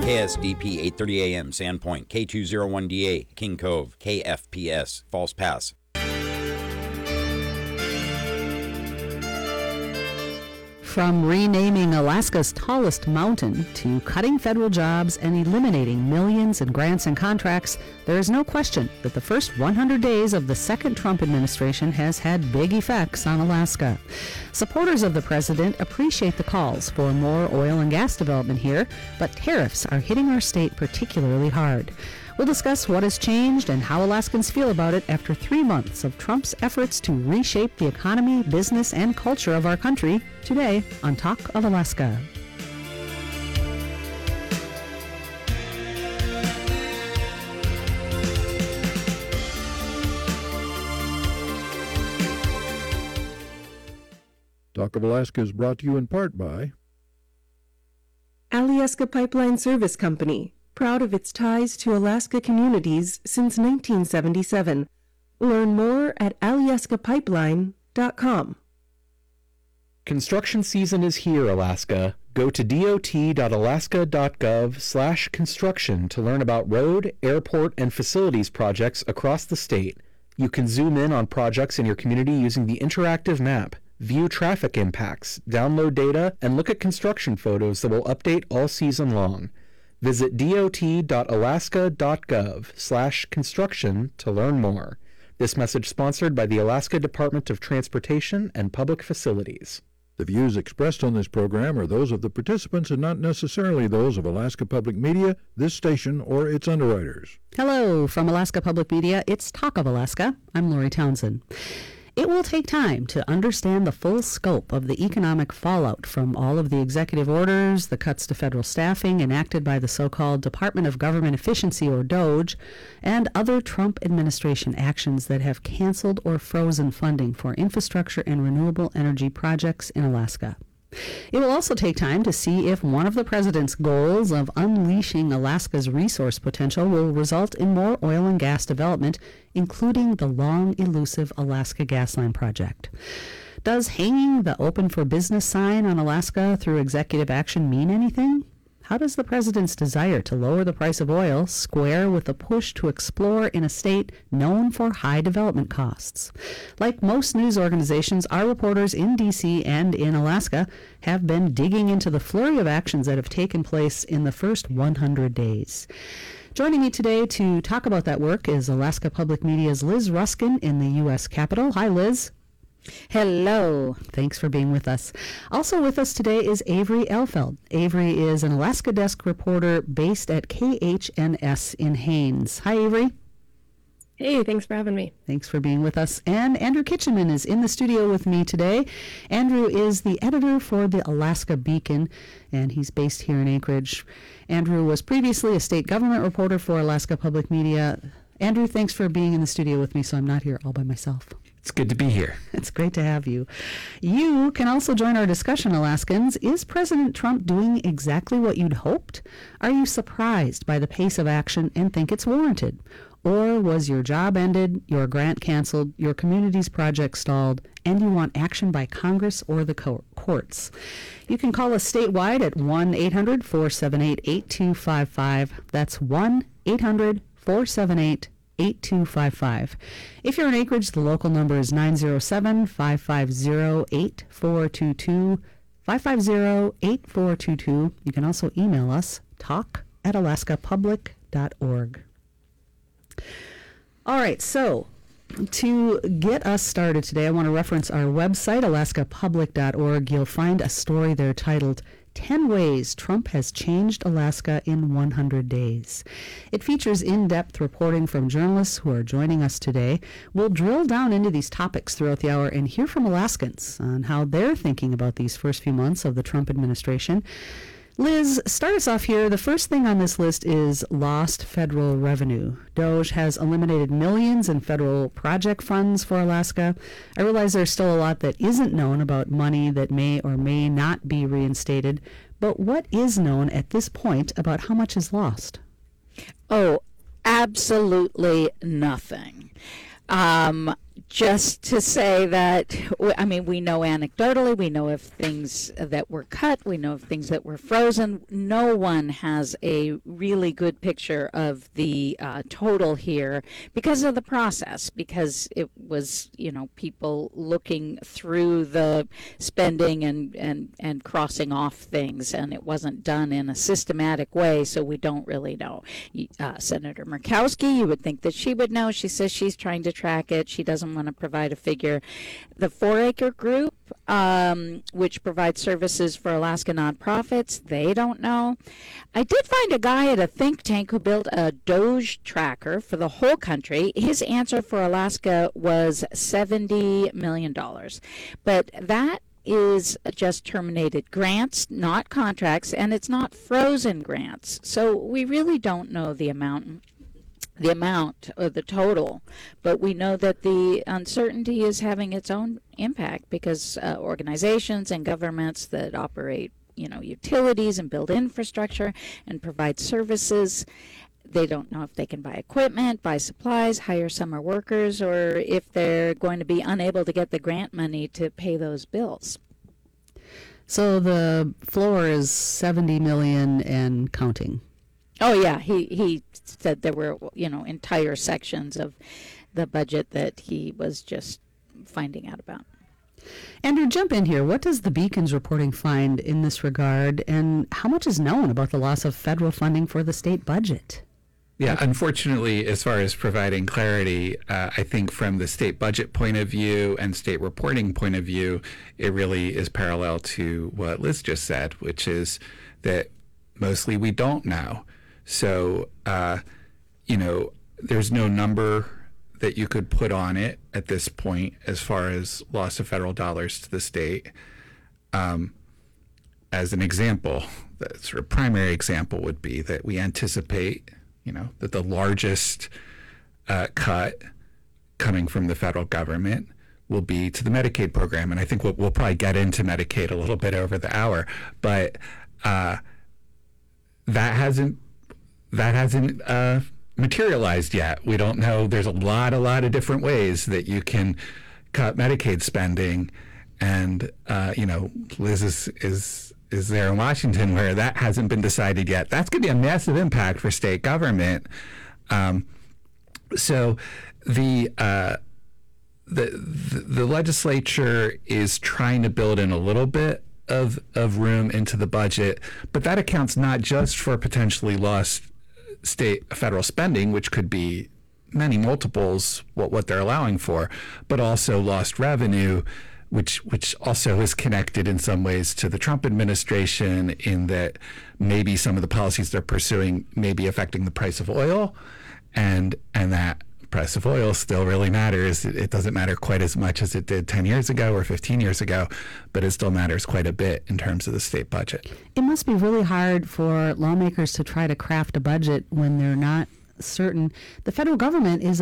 KSDP 830 AM, Sandpoint, K201DA, King Cove, KFPS, False Pass. From renaming Alaska's tallest mountain to cutting federal jobs and eliminating millions in grants and contracts, there is no question that the first 100 days of the second Trump administration has had big effects on Alaska. Supporters of the president appreciate the calls for more oil and gas development here, but tariffs are hitting our state particularly hard. We'll discuss what has changed and how Alaskans feel about it after 3 months of Trump's efforts to reshape the economy, business, and culture of our country today on Talk of Alaska. Talk of Alaska is brought to you in part by Alyeska Pipeline Service Company, proud of its ties to Alaska communities since 1977. Learn more at alyeskapipeline.com. Construction season is here, Alaska. Go to dot.alaska.gov/construction to learn about road, airport, and facilities projects across the state. You can zoom in on projects in your community using the interactive map, view traffic impacts, download data, and look at construction photos that will update all season long. Visit dot.alaska.gov/construction to learn more. This message sponsored by the Alaska Department of Transportation and Public Facilities. The views expressed on this program are those of the participants and not necessarily those of Alaska Public Media, this station, or its underwriters. Hello from Alaska Public Media. It's Talk of Alaska. I'm Lori Townsend. It will take time to understand the full scope of the economic fallout from all of the executive orders, the cuts to federal staffing enacted by the so-called Department of Government Efficiency, or DOGE, and other Trump administration actions that have canceled or frozen funding for infrastructure and renewable energy projects in Alaska. It will also take time to see if one of the president's goals of unleashing Alaska's resource potential will result in more oil and gas development, including the long elusive Alaska Gasline project. Does hanging the Open for Business sign on Alaska through executive action mean anything? How does the president's desire to lower the price of oil square with the push to explore in a state known for high development costs? Like most news organizations, our reporters in D.C. and in Alaska have been digging into the flurry of actions that have taken place in the first 100 days. Joining me today to talk about that work is Alaska Public Media's Liz Ruskin in the U.S. Capitol. Hi, Liz. Hello. Thanks for being with us. Also with us today is Avery Elfeld. Avery is an Alaska Desk reporter based at KHNS in Haines. Hi, Avery. Hey, thanks for having me. Thanks for being with us. And Andrew Kitchenman is in the studio with me today. Andrew is the editor for the Alaska Beacon, and he's based here in Anchorage. Andrew was previously a state government reporter for Alaska Public Media. Andrew, thanks for being in the studio with me, so I'm not here all by myself. It's good to be here. It's great to have you. You can also join our discussion, Alaskans. Is President Trump doing exactly what you'd hoped? Are you surprised by the pace of action and think it's warranted? Or was your job ended, your grant canceled, your community's project stalled, and you want action by Congress or the courts? You can call us statewide at 1-800-478-8255. That's 1-800-478-8255. 8255. If you're in Anchorage, the local number is 907-550-8422, 550-8422. You can also email us, talk@alaskapublic.org. All right, so to get us started today, I want to reference our website, alaskapublic.org. You'll find a story there titled 10 Ways Trump Has Changed Alaska in 100 Days. It features in-depth reporting from journalists who are joining us today. We'll drill down into these topics throughout the hour and hear from Alaskans on how they're thinking about these first few months of the Trump administration. Liz, start us off here. The first thing on this list is lost federal revenue. DOGE has eliminated millions in federal project funds for Alaska. I realize there's still a lot that isn't known about money that may or may not be reinstated, but what is known at this point about how much is lost? Oh, absolutely nothing. just to say that, I mean, we know anecdotally, we know of things that were cut, we know of things that were frozen. No one has a really good picture of the total here because of the process, because it was, people looking through the spending and crossing off things, and it wasn't done in a systematic way, so we don't really know. Senator Murkowski, you would think that she would know. She says she's trying to track it. She doesn't want to provide a figure. The 4Acre Group, which provides services for Alaska nonprofits, they don't know. I did find a guy at a think tank who built a Doge tracker for the whole country. His answer for Alaska was $70 million. But that is just terminated grants, not contracts, and it's not frozen grants. So we really don't know the amount or the total, but we know that the uncertainty is having its own impact because organizations and governments that operate, utilities and build infrastructure and provide services, they don't know if they can buy equipment, buy supplies, hire summer workers, or if they're going to be unable to get the grant money to pay those bills. So the floor is $70 million and counting. Oh, yeah. He said there were, entire sections of the budget that he was just finding out about. Andrew, jump in here. What does the Beacon's reporting find in this regard, and how much is known about the loss of federal funding for the state budget? Yeah, unfortunately, as far as providing clarity, I think from the state budget point of view and state reporting point of view, it really is parallel to what Liz just said, which is that mostly we don't know. So, there's no number that you could put on it at this point as far as loss of federal dollars to the state. As an example, the sort of primary example would be that we anticipate, that the largest cut coming from the federal government will be to the Medicaid program. And I think we'll probably get into Medicaid a little bit over the hour, but that hasn't materialized yet. We don't know. There's a lot of different ways that you can cut Medicaid spending, and Liz is there in Washington where that hasn't been decided yet. That's going to be a massive impact for state government. So the legislature is trying to build in a little bit of room into the budget, but that accounts not just for potentially lost federal spending, which could be many multiples what they're allowing for, but also lost revenue, which also is connected in some ways to the Trump administration, in that maybe some of the policies they're pursuing may be affecting the price of oil, and that price of oil still really matters. It doesn't matter quite as much as it did 10 years ago or 15 years ago, but it still matters quite a bit in terms of the state budget. It must be really hard for lawmakers to try to craft a budget when they're not certain. The federal government is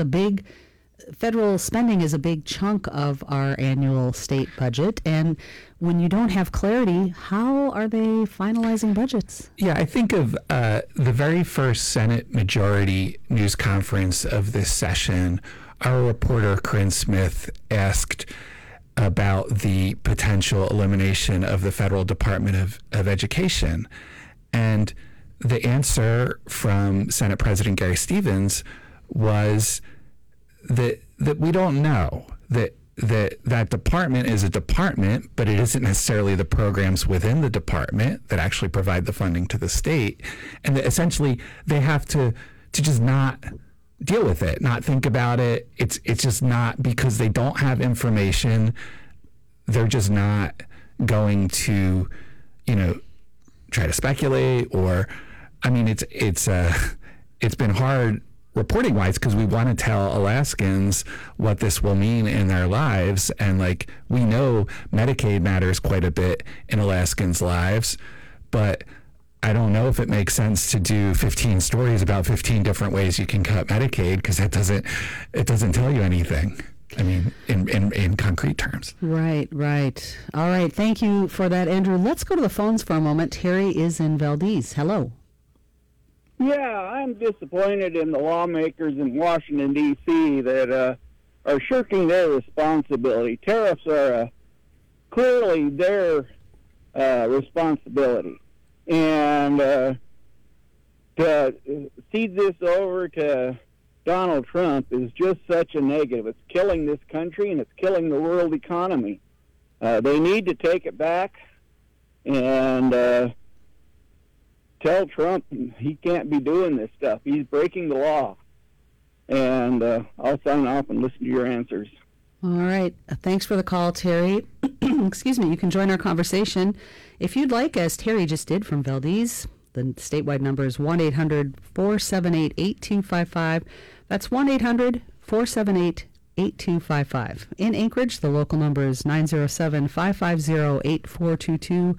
federal spending is a big chunk of our annual state budget, and when you don't have clarity, how are they finalizing budgets? Yeah, I think of the very first Senate Majority News Conference of this session, our reporter Corinne Smith asked about the potential elimination of the Federal Department of Education, and the answer from Senate President Gary Stevens was that we don't know, that department is a department, but it isn't necessarily the programs within the department that actually provide the funding to the state, and that essentially they have to just not deal with it, not think about it. It's just not, because they don't have information. They're just not going to, try to speculate, or, I mean, it's been hard reporting-wise, because we want to tell Alaskans what this will mean in their lives. And we know Medicaid matters quite a bit in Alaskans' lives, but I don't know if it makes sense to do 15 stories about 15 different ways you can cut Medicaid, because it doesn't tell you anything. I mean, in concrete terms. Right. All right. Thank you for that, Andrew. Let's go to the phones for a moment. Terry is in Valdez. Hello. Yeah, I'm disappointed in the lawmakers in Washington, D.C. that are shirking their responsibility. Tariffs are clearly their responsibility. And to cede this over to Donald Trump is just such a negative. It's killing this country and it's killing the world economy. They need to take it back and tell Trump he can't be doing this stuff. He's breaking the law. And I'll sign off and listen to your answers. All right. Thanks for the call, Terry. Excuse me. You can join our conversation if you'd like, as Terry just did from Valdez. The statewide number is 1-800-478-8255. That's 1-800-478-8255. In Anchorage, the local number is 907-550-8422.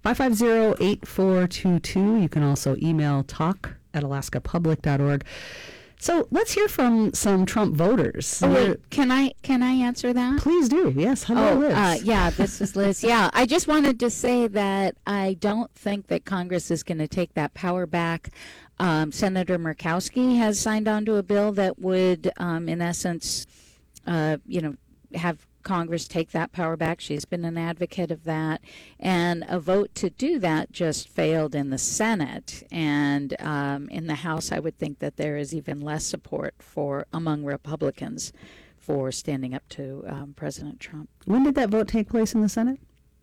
550-8422. You can also email talk@alaskapublic.org. So let's hear from some Trump voters. Oh, wait, can I answer that? Please do. Yes. Hello, Liz. Yeah, this is Liz. Yeah, I just wanted to say that I don't think that Congress is going to take that power back. Senator Murkowski has signed on to a bill that would, in essence, have Congress take that power back. She's been an advocate of that. And a vote to do that just failed in the Senate. And in the House, I would think that there is even less support among Republicans for standing up to President Trump. When did that vote take place in the Senate?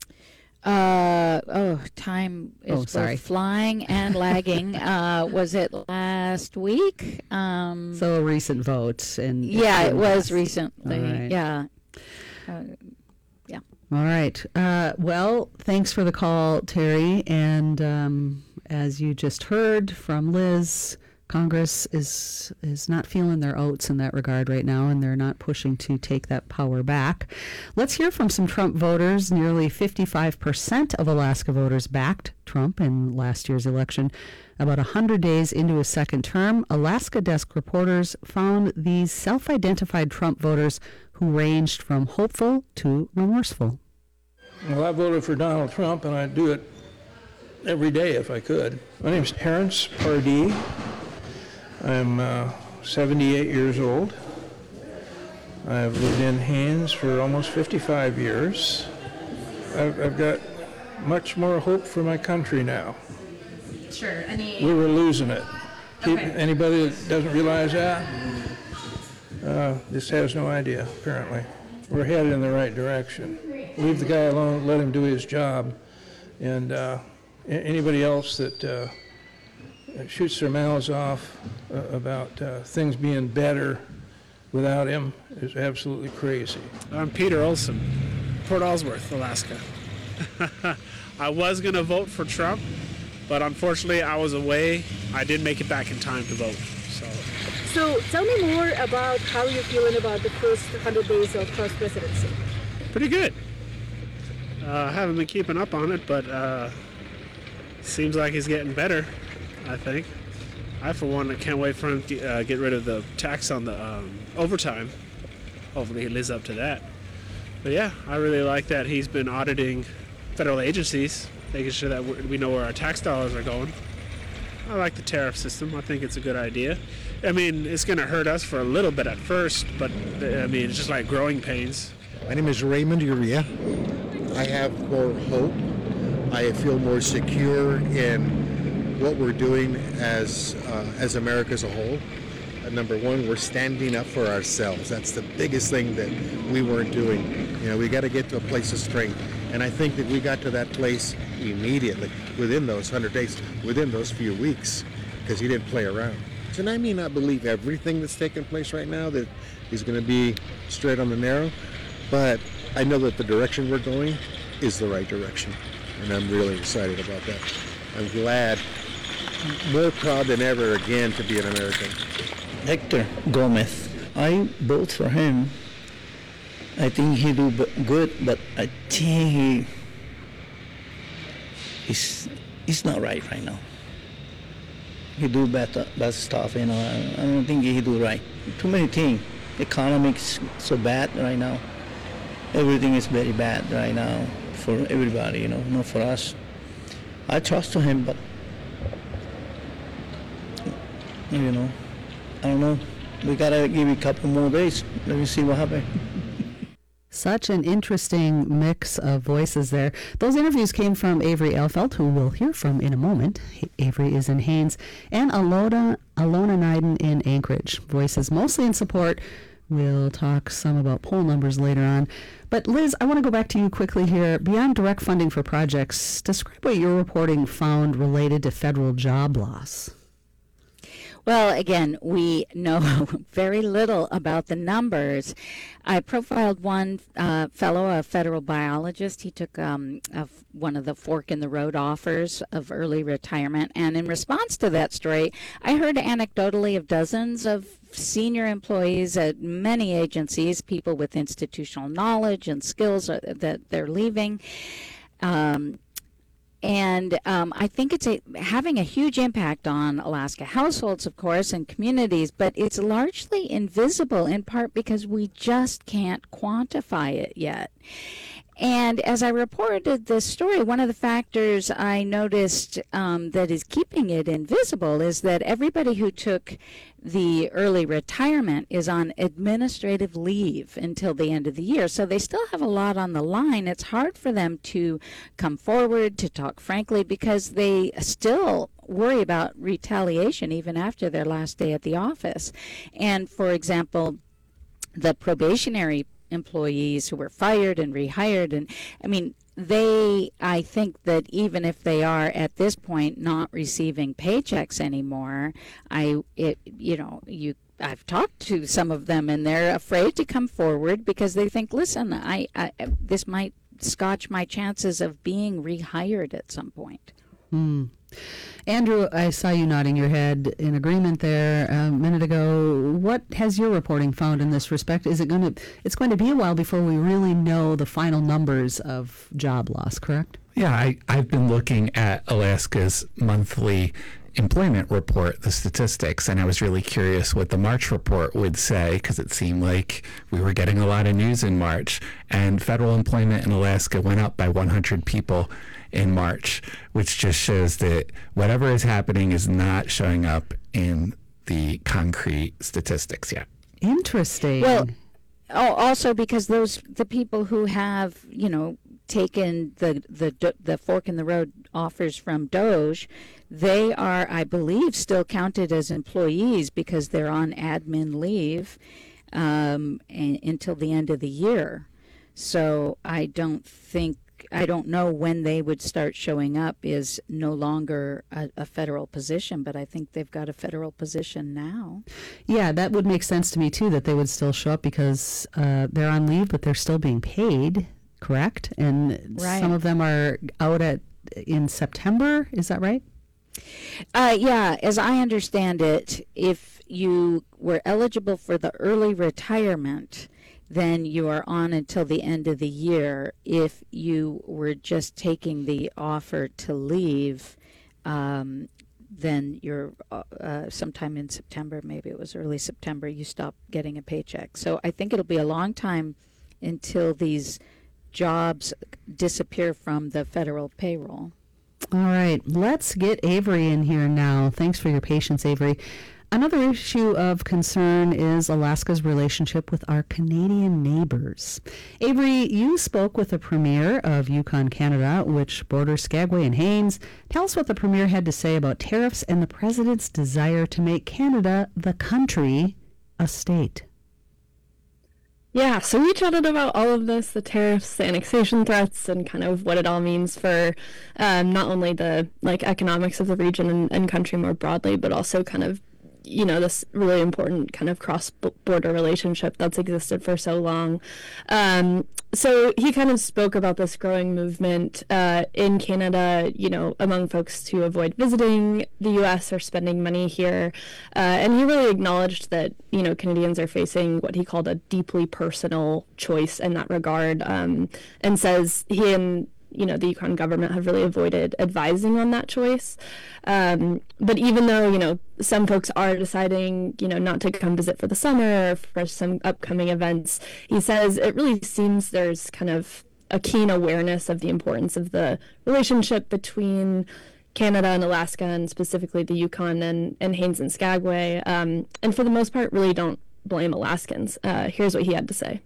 Time is both flying and lagging. Was it last week? So a recent vote. Yeah, it was recently. Right. Yeah. All right. Well, thanks for the call, Terry. And as you just heard from Liz, Congress is not feeling their oats in that regard right now, and they're not pushing to take that power back. Let's hear from some Trump voters. Nearly 55% of Alaska voters backed Trump in last year's election. About 100 days into his second term, Alaska Desk reporters found these self-identified Trump voters who ranged from hopeful to remorseful. Well, I voted for Donald Trump, and I'd do it every day if I could. My name's Terrence Pardee. I'm 78 years old. I've lived in Haines for almost 55 years. I've got much more hope for my country now. Sure. We were losing it. Okay. Anybody that doesn't realize that just has no idea, apparently. We're headed in the right direction. Leave the guy alone, let him do his job. And anybody else that shoots their mouths off about things being better without him is absolutely crazy. I'm Peter Olson, Port Ellsworth, Alaska. I was going to vote for Trump, but unfortunately I was away. I didn't make it back in time to vote. So tell me more about how you're feeling about the first 100 days of Trump's presidency. Pretty good. I haven't been keeping up on it, but seems like he's getting better, I think. I, for one, can't wait for him to get rid of the tax on the overtime. Hopefully he lives up to that. But yeah, I really like that he's been auditing federal agencies, making sure that we know where our tax dollars are going. I like the tariff system. I think it's a good idea. I mean, it's going to hurt us for a little bit at first, but I mean, it's just like growing pains. My name is Raymond Uria. I have more hope. I feel more secure in what we're doing as America as a whole. Number one, we're standing up for ourselves. That's the biggest thing that we weren't doing. You know, we got to get to a place of strength. And I think that we got to that place immediately, within those 100 days, within those few weeks, because he didn't play around. And I may not believe everything that's taking place right now, that he's going to be straight on the narrow, but I know that the direction we're going is the right direction, and I'm really excited about that. I'm glad, more proud than ever again to be an American. Hector Gomez. I vote for him. I think he do good, but I think he's not right now. He do bad stuff, you know. I don't think he do right. Too many things. Economics so bad right now. Everything is very bad right now for everybody, you know, not for us. I trust him, but you know, I don't know. We gotta give it a couple more days. Let me see what happens. Such an interesting mix of voices there. Those interviews came from Avery Elfelt, who we'll hear from in a moment. Avery is in Haines, and Alona Nyden in Anchorage. Voices mostly in support. We'll talk some about poll numbers later on. But Liz, I want to go back to you quickly here. Beyond direct funding for projects, describe what your reporting found related to federal job loss. Well, again, we know very little about the numbers. I profiled one fellow, a federal biologist. He took one of the fork in the road offers of early retirement. And in response to that story, I heard anecdotally of dozens of senior employees at many agencies, people with institutional knowledge and skills that they're leaving. And I think it's having a huge impact on Alaska households, of course, and communities, but it's largely invisible in part because we just can't quantify it yet. And as I reported this story, one of the factors I noticed that is keeping it invisible is that everybody who took the early retirement is on administrative leave until the end of the year. So they still have a lot on the line. It's hard for them to come forward, to talk frankly, because they still worry about retaliation even after their last day at the office. And for example, the probationary employees who were fired and rehired, and I mean, I think that even if they are at this point not receiving paychecks anymore, I've talked to some of them and they're afraid to come forward because they think, listen, this might scotch my chances of being rehired at some point. Andrew, I saw you nodding your head in agreement there a minute ago. What has your reporting found in this respect? It's going to be a while before we really know the final numbers of job loss, correct? Yeah, I've been looking at Alaska's monthly employment report, the statistics, and I was really curious what the March report would say because it seemed like we were getting a lot of news in March. And federal employment in Alaska went up by 100 people in March, which just shows that whatever is happening is not showing up in the concrete statistics yet. Interesting. Well, also because the people who have, taken the fork in the road offers from DOJ, they are, I believe, still counted as employees because they're on admin leave until the end of the year. So I don't know when they would start showing up is no longer a federal position, but I think they've got a federal position now. Yeah, that would make sense to me too, that they would still show up because they're on leave, but they're still being paid, correct? And right. Some of them are out in September, is that right? Yeah, as I understand it, if you were eligible for the early retirement, then you are on until the end of the year. If you were just taking the offer to leave, then you're sometime in September, maybe it was early September, you stop getting a paycheck. So I think it'll be a long time until these jobs disappear from the federal payroll. All right, let's get Avery in here now. Thanks for your patience, Avery. Another issue of concern is Alaska's relationship with our Canadian neighbors. Avery, you spoke with the Premier of Yukon, Canada, which borders Skagway and Haines. Tell us what the Premier had to say about tariffs and the President's desire to make Canada, the country, a state. Yeah, so we chatted about all of this, the tariffs, the annexation threats, and kind of what it all means for not only the economics of the region and country more broadly, but also kind of this really important kind of cross-border relationship that's existed for so long. So he kind of spoke about this growing movement in Canada, among folks to avoid visiting the U.S. or spending money here. And he really acknowledged that, Canadians are facing what he called a deeply personal choice in that regard, and says he and the Yukon government have really avoided advising on that choice. But even though, some folks are deciding, not to come visit for the summer or for some upcoming events, he says it really seems there's kind of a keen awareness of the importance of the relationship between Canada and Alaska, and specifically the Yukon and Haines and Skagway, and for the most part really don't blame Alaskans. Here's what he had to say.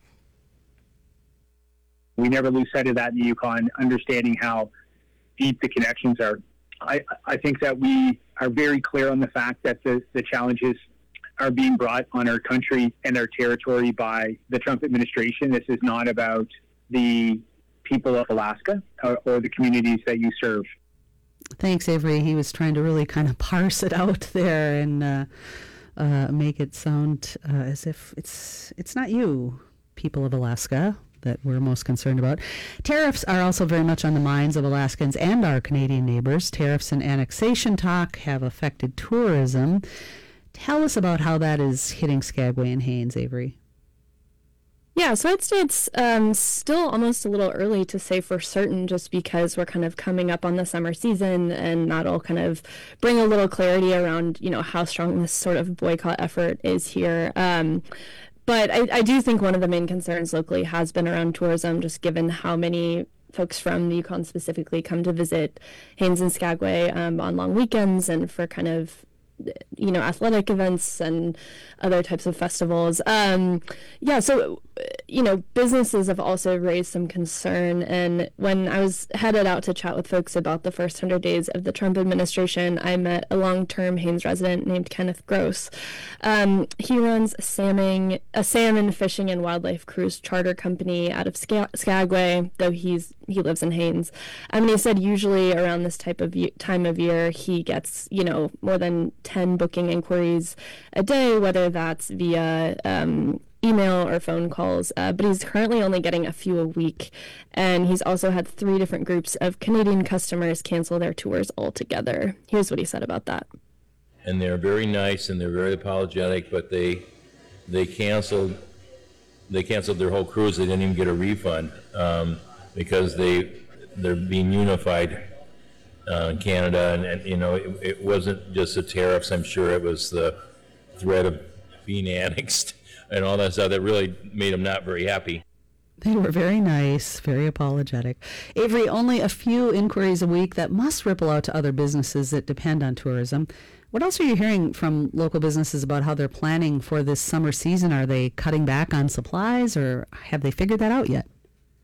We never lose sight of that in the Yukon, understanding how deep the connections are. I think that we are very clear on the fact that the challenges are being brought on our country and our territory by the Trump administration. This is not about the people of Alaska or the communities that you serve. Thanks, Avery. He was trying to really kind of parse it out there and make it sound as if it's not you, people of Alaska, that we're most concerned about. Tariffs are also very much on the minds of Alaskans and our Canadian neighbors. Tariffs and annexation talk have affected tourism. Tell us about how that is hitting Skagway and Haines, Avery. Yeah, so I'd say it's still almost a little early to say for certain, just because we're kind of coming up on the summer season, and that'll kind of bring a little clarity around, how strong this sort of boycott effort is here. But I do think one of the main concerns locally has been around tourism, just given how many folks from the Yukon specifically come to visit Haines and Skagway on long weekends and for kind of athletic events and other types of festivals. So businesses have also raised some concern. And when I was headed out to chat with folks about the first 100 days of the Trump administration, I met a long-term Haines resident named Kenneth Gross. He runs a salmon fishing and wildlife cruise charter company out of Skagway, though he lives in Haines. He said usually around this time of year, he gets, more than 10 booking inquiries a day, whether that's via email or phone calls, but he's currently only getting a few a week. And he's also had 3 different groups of Canadian customers cancel their tours altogether. Here's what he said about that. And they're very nice and they're very apologetic, but they canceled their whole cruise. They didn't even get a refund because they're being unified in Canada, and it wasn't just the tariffs. I'm sure it was the threat of being annexed and all that stuff that really made them not very happy. They were very nice, very apologetic. Avery, only a few inquiries a week. That must ripple out to other businesses that depend on tourism. What else are you hearing from local businesses about how they're planning for this summer season? Are they cutting back on supplies, or have they figured that out yet?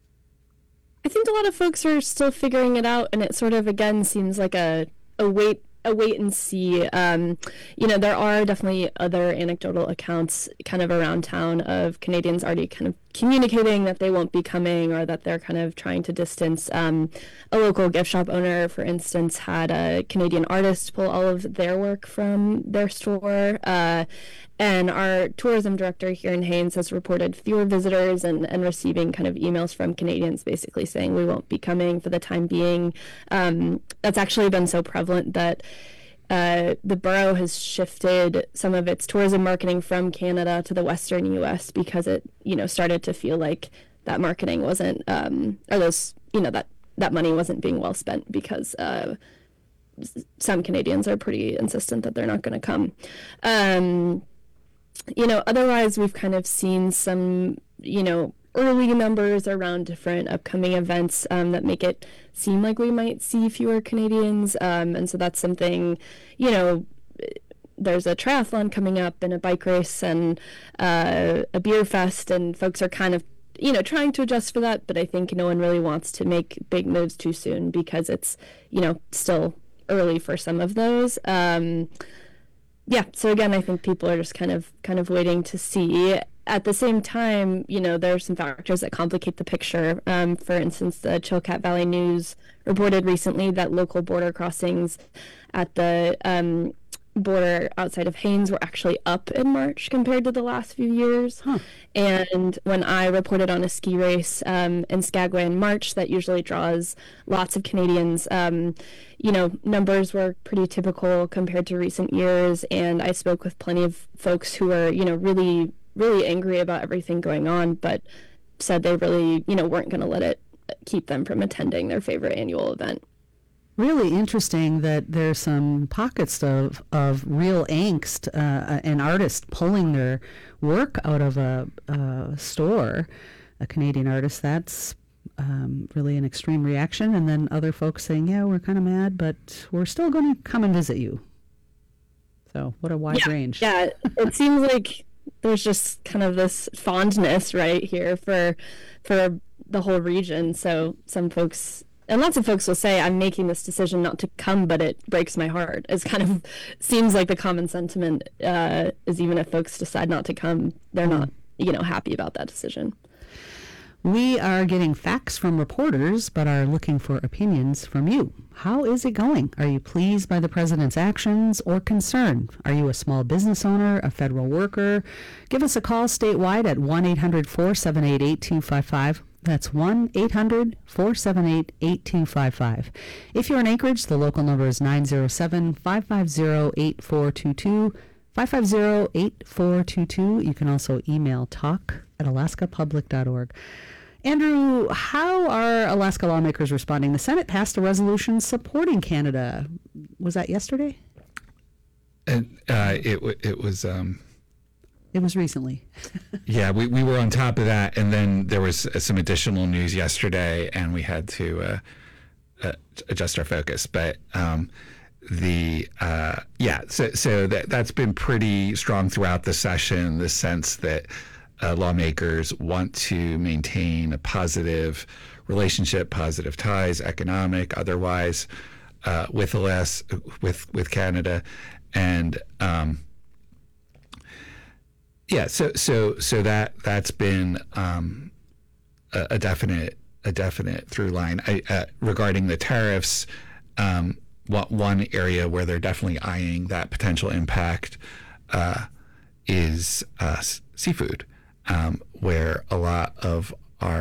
I think a lot of folks are still figuring it out, and it sort of, again, seems like a wait and see. There are definitely other anecdotal accounts kind of around town of Canadians already kind of communicating that they won't be coming, or that they're kind of trying to distance. A local gift shop owner, for instance, had a Canadian artist pull all of their work from their store. And our tourism director here in Haines has reported fewer visitors and receiving kind of emails from Canadians basically saying we won't be coming for the time being. That's actually been so prevalent that the borough has shifted some of its tourism marketing from Canada to the Western U.S. because it, started to feel like that marketing wasn't, that money wasn't being well spent because some Canadians are pretty insistent that they're not going to come. Otherwise we've kind of seen some, early numbers around different upcoming events that make it seem like we might see fewer Canadians. And so that's something, there's a triathlon coming up and a bike race and a beer fest, and folks are kind of, trying to adjust for that. But I think no one really wants to make big moves too soon because it's, still early for some of those. So again, I think people are just kind of waiting to see. At the same time, there are some factors that complicate the picture. For instance, the Chilkat Valley News reported recently that local border crossings at the border outside of Haines were actually up in March compared to the last few years. Huh. And when I reported on a ski race in Skagway in March that usually draws lots of Canadians, numbers were pretty typical compared to recent years. And I spoke with plenty of folks who were, really, really angry about everything going on, but said they really, weren't going to let it keep them from attending their favorite annual event. Really interesting that there's some pockets of real angst, an artist pulling their work out of a store, a Canadian artist. That's really an extreme reaction, and then other folks saying, yeah, we're kind of mad, but we're still going to come and visit you. So what a wide range. Yeah, it seems like there's just kind of this fondness right here for the whole region. So some folks, and lots of folks will say, I'm making this decision not to come, but it breaks my heart. It's kind of seems like the common sentiment is even if folks decide not to come, they're not, happy about that decision. We are getting facts from reporters, but are looking for opinions from you. How is it going? Are you pleased by the president's actions or concerned? Are you a small business owner, a federal worker? Give us a call statewide at 1-800-478-8255. That's 1-800-478-8255. If you're in Anchorage, the local number is 907-550-8422. 550-8422. You can also email talk@alaskapublic.org. Andrew, how are Alaska lawmakers responding? The Senate passed a resolution supporting Canada. Was that yesterday? It was. It was recently. Yeah, we were on top of that, and then there was some additional news yesterday, and we had to adjust our focus. But so that's been pretty strong throughout the session. The sense that lawmakers want to maintain a positive relationship, positive ties, economic, otherwise, with Canada, and so that's been a definite through line. Regarding the tariffs, one area where they're definitely eyeing that potential impact is seafood. Where a lot of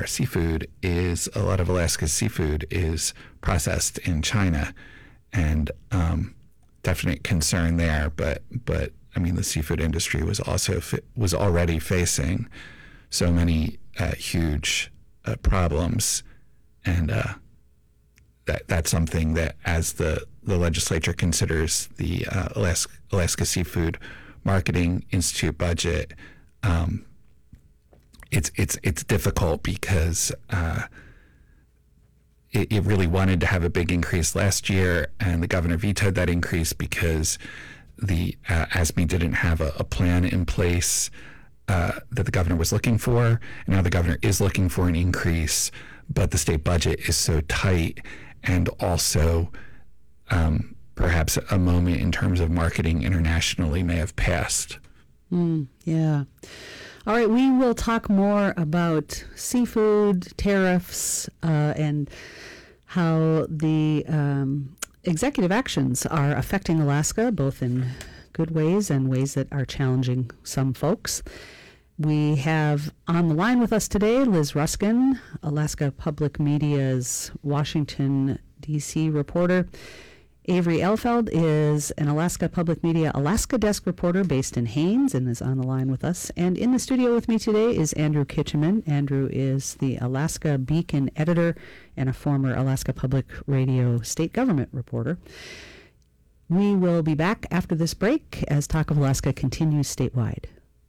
Alaska's seafood is processed in China, and definite concern there. But I mean, the seafood industry was already facing so many huge problems, and that's something that, as the legislature considers the Alaska Seafood Marketing Institute budget, it's difficult because it really wanted to have a big increase last year, and the governor vetoed that increase because the ASME didn't have a plan in place that the governor was looking for. And now the governor is looking for an increase, but the state budget is so tight, and also perhaps a moment in terms of marketing internationally may have passed. Yeah. All right, we will talk more about seafood, tariffs, and how the executive actions are affecting Alaska, both in good ways and ways that are challenging some folks. We have on the line with us today Liz Ruskin, Alaska Public Media's Washington, D.C. reporter. Avery Elfeld is an Alaska Public Media Alaska Desk reporter based in Haines and is on the line with us. And in the studio with me today is Andrew Kitcheman. Andrew is the Alaska Beacon editor and a former Alaska Public Radio state government reporter. We will be back after this break as Talk of Alaska continues statewide.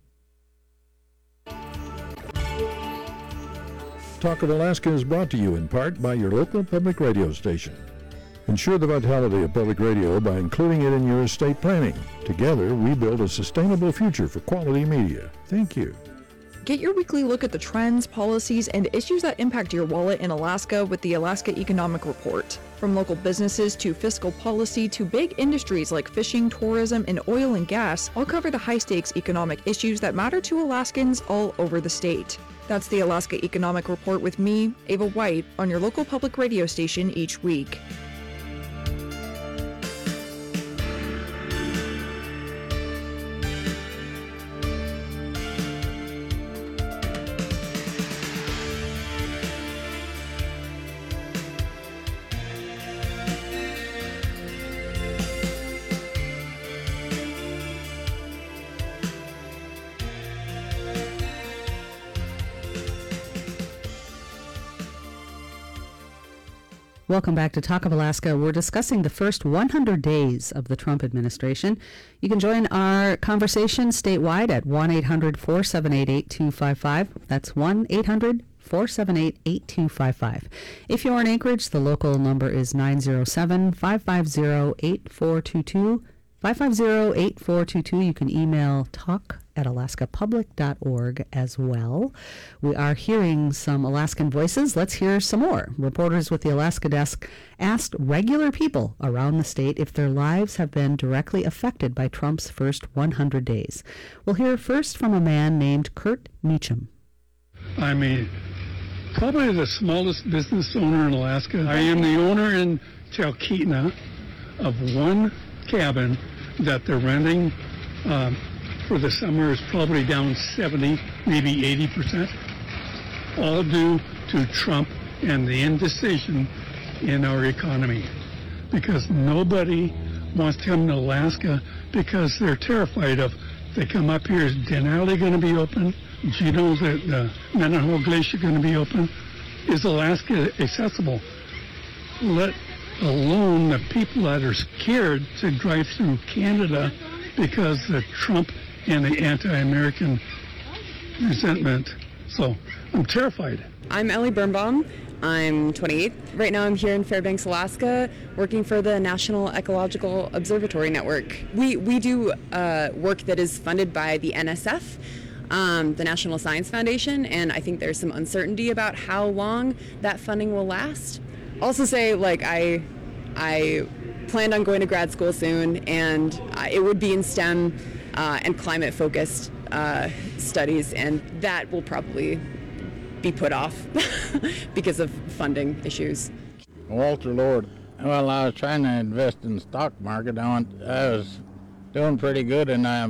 Talk of Alaska is brought to you in part by your local public radio station. Ensure the vitality of public radio by including it in your estate planning. Together, we build a sustainable future for quality media. Thank you. Get your weekly look at the trends, policies, and issues that impact your wallet in Alaska with the Alaska Economic Report. From local businesses to fiscal policy to big industries like fishing, tourism, and oil and gas, I'll cover the high-stakes economic issues that matter to Alaskans all over the state. That's the Alaska Economic Report with me, Ava White, on your local public radio station each week. Welcome back to Talk of Alaska. We're discussing the first 100 days of the Trump administration. You can join our conversation statewide at 1-800-478-8255. That's 1-800-478-8255. 478-8255. If you're in Anchorage, the local number is 907-550-8422. 550-8422. You can email talk@alaskapublic.org as well. We are hearing some Alaskan voices. Let's hear some more. Reporters with the Alaska Desk asked regular people around the state if their lives have been directly affected by Trump's first 100 days. We'll hear first from a man named Kurt Meacham. I mean, probably the smallest business owner in Alaska. I am the owner in Talkeetna of one cabin that they're renting for the summer is probably down 70, maybe 80%, all due to Trump and the indecision in our economy. Because nobody wants to come to Alaska because they're terrified of, they come up here, is Denali going to be open? Do you know that the Mendenhall Glacier going to be open? Is Alaska accessible? Let alone the people that are scared to drive through Canada because of Trump and the anti-American resentment. So I'm terrified. I'm Ellie Birnbaum. I'm 28. Right now I'm here in Fairbanks, Alaska, working for the National Ecological Observatory Network. We do work that is funded by the NSF, the National Science Foundation, and I think there's some uncertainty about how long that funding will last. Also say, like, I planned on going to grad school soon, and it would be in STEM and climate-focused studies, and that will probably be put off because of funding issues. Walter Lord. Well, I was trying to invest in the stock market. I was doing pretty good, and I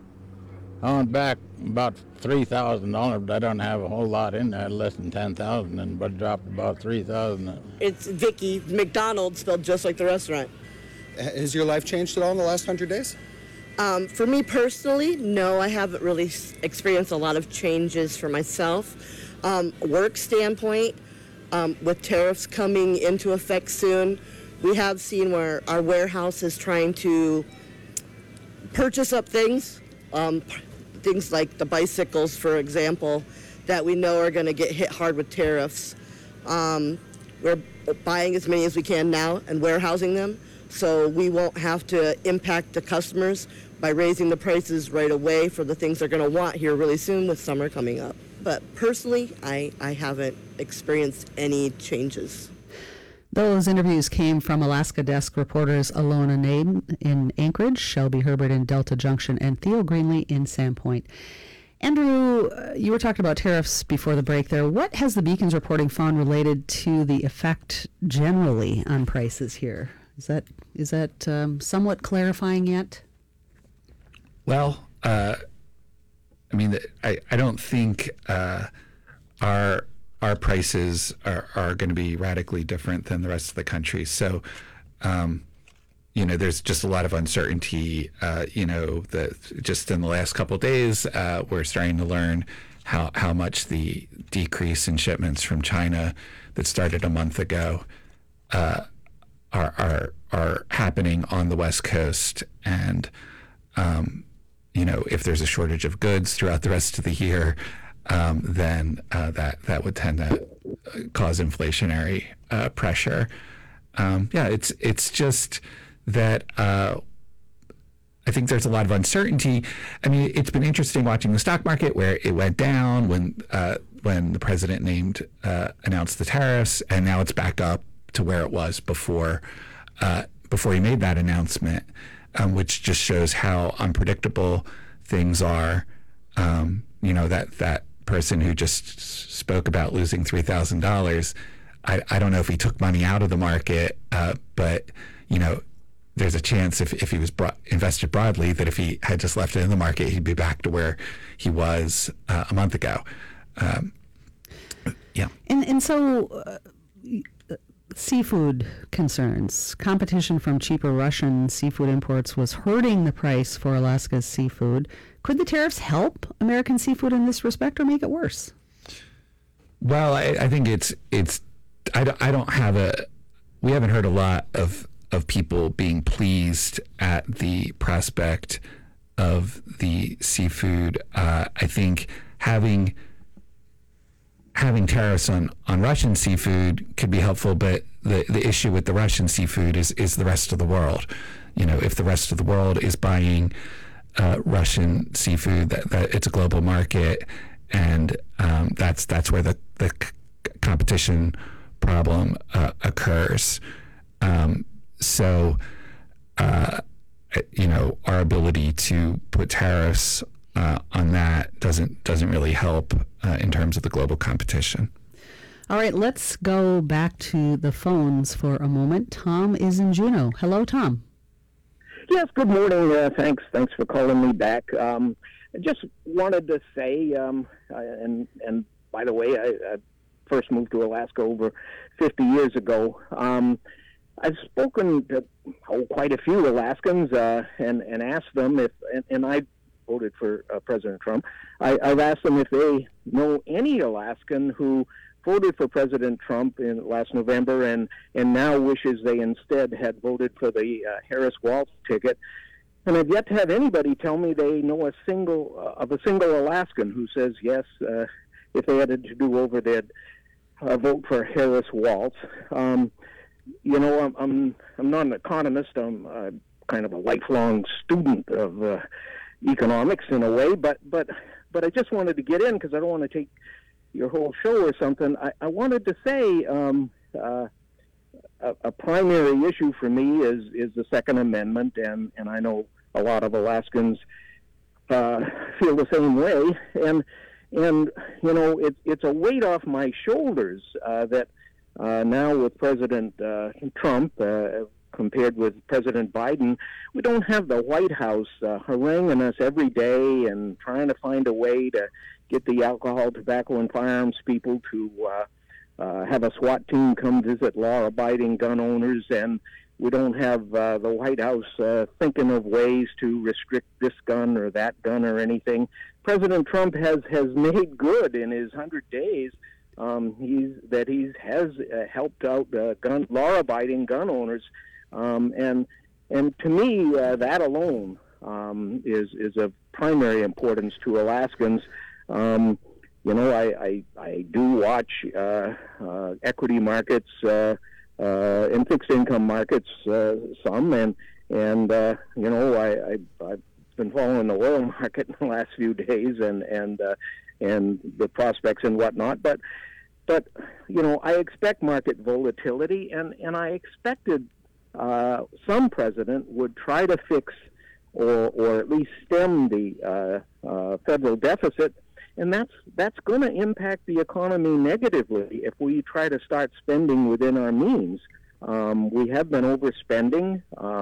went back about $3,000, but I don't have a whole lot in there, less than $10,000, but dropped about $3,000. It's Vicky, McDonald's, spelled just like the restaurant. Has your life changed at all in the last 100 days? For me personally, no, I haven't really experienced a lot of changes for myself. Work standpoint, with tariffs coming into effect soon, we have seen where our warehouse is trying to purchase up things, things like the bicycles, for example, that we know are going to get hit hard with tariffs. We're buying as many as we can now and warehousing them, so we won't have to impact the customers by raising the prices right away for the things they're going to want here really soon with summer coming up. But personally, I haven't experienced any changes. Those interviews came from Alaska Desk reporters Alona Naden in Anchorage, Shelby Herbert in Delta Junction, and Theo Greenlee in Sandpoint. Andrew, you were talking about tariffs before the break there. What has the Beacon's reporting found related to the effect generally on prices here? Is that somewhat clarifying yet? Well, I mean, I don't think our prices are going to be radically different than the rest of the country. So, there's just a lot of uncertainty. Just in the last couple of days, we're starting to learn how much the decrease in shipments from China that started a month ago are happening on the West Coast, and if there's a shortage of goods throughout the rest of the year, then that would tend to cause inflationary pressure. It's just that I think there's a lot of uncertainty. I mean, it's been interesting watching the stock market where it went down when the president announced the tariffs, and now it's back up to where it was before he made that announcement, which just shows how unpredictable things are. That person who just spoke about losing $3,000, I don't know if he took money out of the market, but there's a chance if he was invested broadly that if he had just left it in the market, he'd be back to where he was a month ago. And so seafood concerns. Competition from cheaper Russian seafood imports was hurting the price for Alaska's seafood. Could the tariffs help American seafood in this respect or make it worse? Well, I think we haven't heard a lot of people being pleased at the prospect of the seafood. I think having having tariffs on Russian seafood could be helpful, but the issue with the Russian seafood is the rest of the world. If the rest of the world is buying Russian seafood, that it's a global market, and that's where the competition problem occurs. So our ability to put tariffs on that doesn't really help in terms of the global competition. All right, let's go back to the phones for a moment. Tom is in Juneau. Hello, Tom. Yes, good morning. Thanks for calling me back. I just wanted to say, and by the way, I first moved to Alaska over 50 years ago. I've spoken to quite a few Alaskans and asked them if, and I voted for President Trump. I've asked them if they know any Alaskan who voted for President Trump in last November and now wishes they instead had voted for the Harris-Walz ticket. And I've yet to have anybody tell me they know a single Alaskan who says yes, if they had to do over, they'd vote for Harris-Walz. I'm not an economist. I'm kind of a lifelong student of economics in a way, but I just wanted to get in because I don't want to take your whole show or something. I wanted to say a primary issue for me is the Second Amendment, and I know a lot of Alaskans feel the same way, and it's a weight off my shoulders that now with President Trump compared with President Biden, we don't have the White House haranguing us every day and trying to find a way to get the alcohol, tobacco, and firearms people to have a SWAT team come visit law-abiding gun owners, and we don't have the White House thinking of ways to restrict this gun or that gun or anything. President Trump has made good in his 100 days. He has helped out law-abiding gun owners, and to me that alone is of primary importance to Alaskans. I do watch equity markets and fixed income markets some, and I've been following the oil market in the last few days and the prospects and whatnot, but I expect market volatility, and I expected some president would try to fix or at least stem the federal deficit, and that's going to impact the economy negatively if we try to start spending within our means. We have been overspending,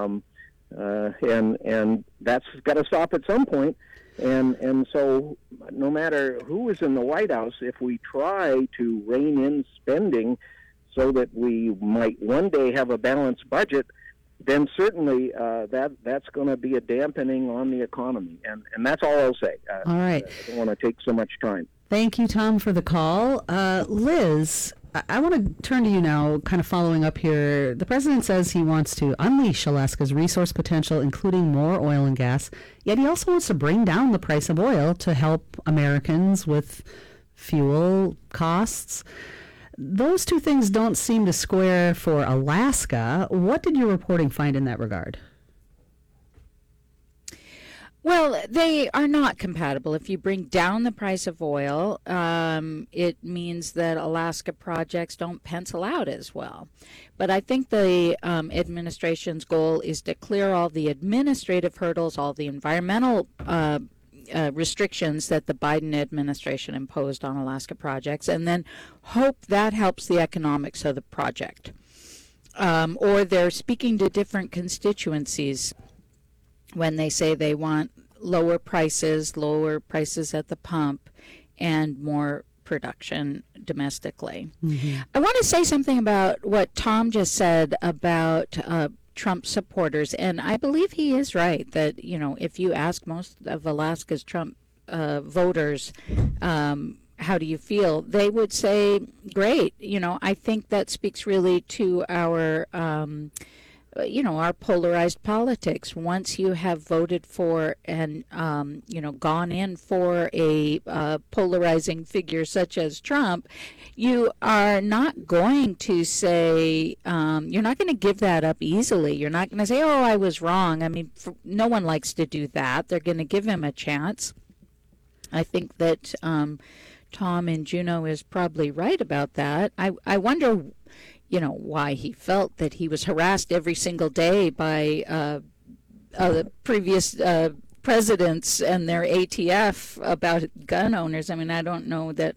and that's got to stop at some point. And so no matter who is in the White House, if we try to rein in spending so that we might one day have a balanced budget, then certainly that's going to be a dampening on the economy. And that's all I'll say. All right. I don't want to take so much time. Thank you, Tom, for the call. Liz, I want to turn to you now, kind of following up here. The president says he wants to unleash Alaska's resource potential, including more oil and gas, yet he also wants to bring down the price of oil to help Americans with fuel costs. Those two things don't seem to square for Alaska. What did your reporting find in that regard? Well, they are not compatible. If you bring down the price of oil, it means that Alaska projects don't pencil out as well. But I think the administration's goal is to clear all the administrative hurdles, all the environmental restrictions that the Biden administration imposed on Alaska projects, and then hope that helps the economics of the project. Or they're speaking to different constituencies when they say they want lower prices at the pump, and more production domestically. Mm-hmm. I want to say something about what Tom just said about Trump supporters, and I believe he is right that, if you ask most of Alaska's Trump voters, how do you feel, they would say, great. I think that speaks really to our our polarized politics. Once you have voted for and, gone in for a polarizing figure such as Trump, you are not going to say, you're not going to give that up easily. You're not going to say, oh, I was wrong. I mean, no one likes to do that. They're going to give him a chance. I think that Tom in Juneau is probably right about that. I wonder, why he felt that he was harassed every single day by the previous presidents and their ATF about gun owners. I mean, I don't know that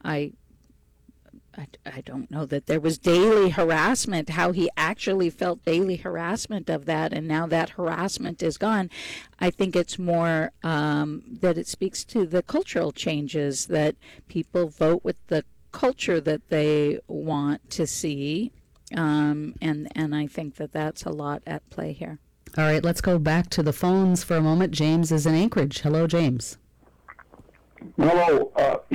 I don't know that there was daily harassment, how he actually felt daily harassment of that, and now that harassment is gone. I think it's more that it speaks to the cultural changes, that people vote with the culture that they want to see, and I think that that's a lot at play here. All right, let's go back to the phones for a moment. James is in Anchorage. Hello, James. Hello.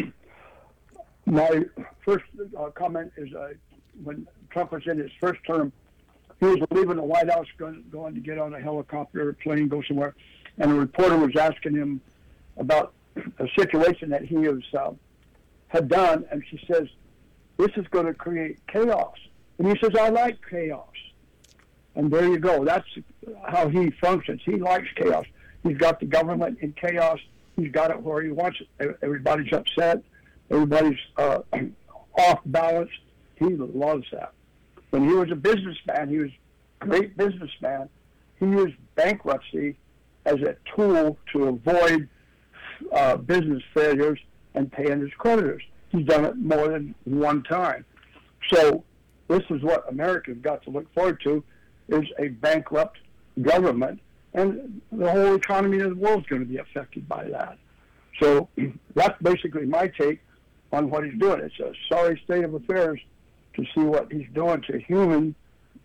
My first comment is when Trump was in his first term, he was leaving the White House, going to get on a helicopter or plane, go somewhere, and a reporter was asking him about a situation that he had done, and she says, this is going to create chaos. And he says, I like chaos. And there you go. That's how he functions. He likes chaos. He's got the government in chaos. He's got it where he wants it. Everybody's upset. Everybody's off balance. He loves that. When he was a businessman, he was a great businessman. He used bankruptcy as a tool to avoid business failures and paying his creditors. He's done it more than one time. So this is what Americans got to look forward to, is a bankrupt government, and the whole economy of the world is going to be affected by that. So that's basically my take on what he's doing. It's a sorry state of affairs to see what he's doing to humans